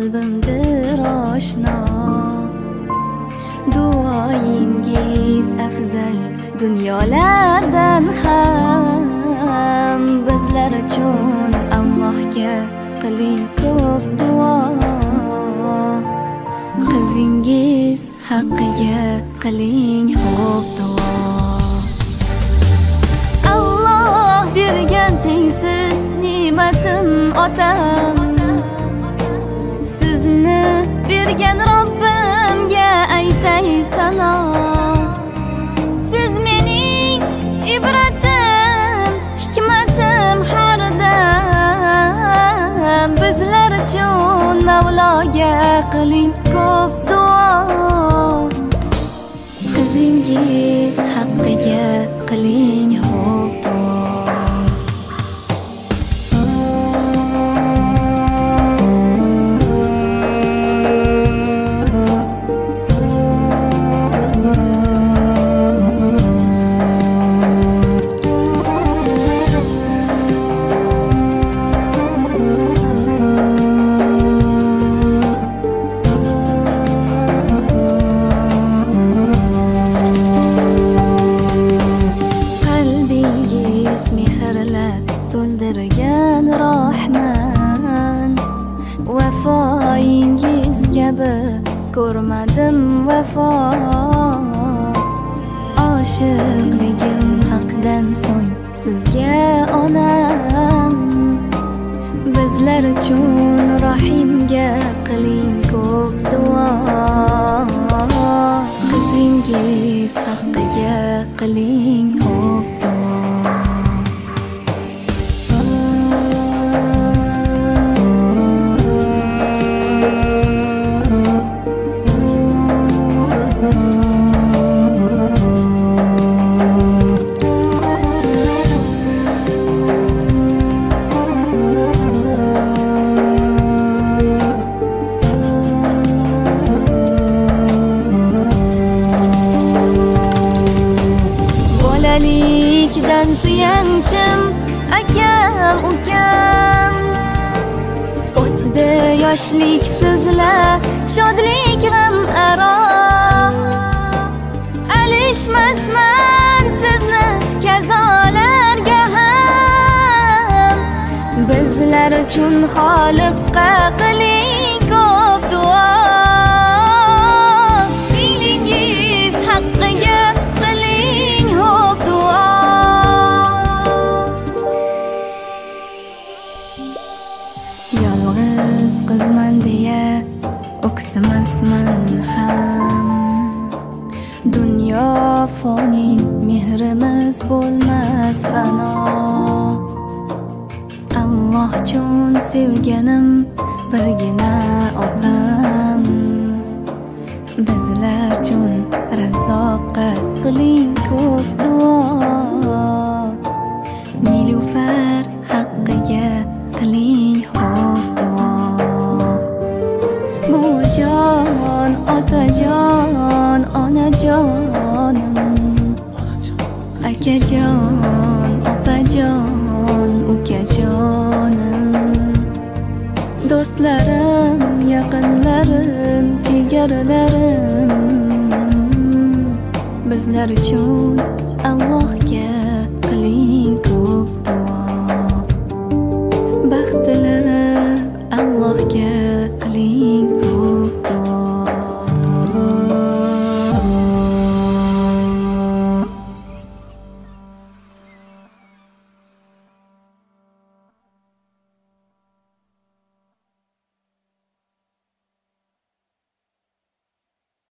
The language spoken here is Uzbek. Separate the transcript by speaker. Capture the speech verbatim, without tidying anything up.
Speaker 1: qalbimdir oshno. Duoyingiz afzal dunyolardan ham. Bizlar uchun Allohga qiling ko'p duo. Qizingiz haqqiga qiling xo'p duo. Alloh bergan tengsiz ne'matim otam. Sizni bergan Robbimga aytay salom. Siz mening ibratim, hikmatim har dam. Bizlar uchun Mavloga qiling ko'p duo. Qizingiz haqqiga qiling xo'p duo. To'ldirgan Rahman, vafoingiz kabi ko'rmadim vafo. Oshiqligim haqdan so'ng sizga onam. Bizlar uchun Rahimga qiling ko'p duo. Qizingiz haqqiga qiling xo'p duo. Bolalikdan suyanchim akam ukam. O'tdi yoshlik sizlar shodlik g'am aro. Alishmasman sizni kazolarga ham. Bizlar uchun Xoliqqa qiling ko'p duo. Singlingiz haqqiga qiling xo'p duo. Yolg'iz qizman deya o'ksimasman ham. Dunyo foni, mehrimiz bo'lmas fano. Alloh uchun sevganim birgina opam. Bizlar uchun Razzoqqa qiling ko'p duo. Nilufar haqqiga qiling xo'p duo. Bujon, otajon, onajonim. Akajon, opajon, ukajonim. Do'stlarim, yaqinlarim, jigarlarim. Bizlar uchun Allohga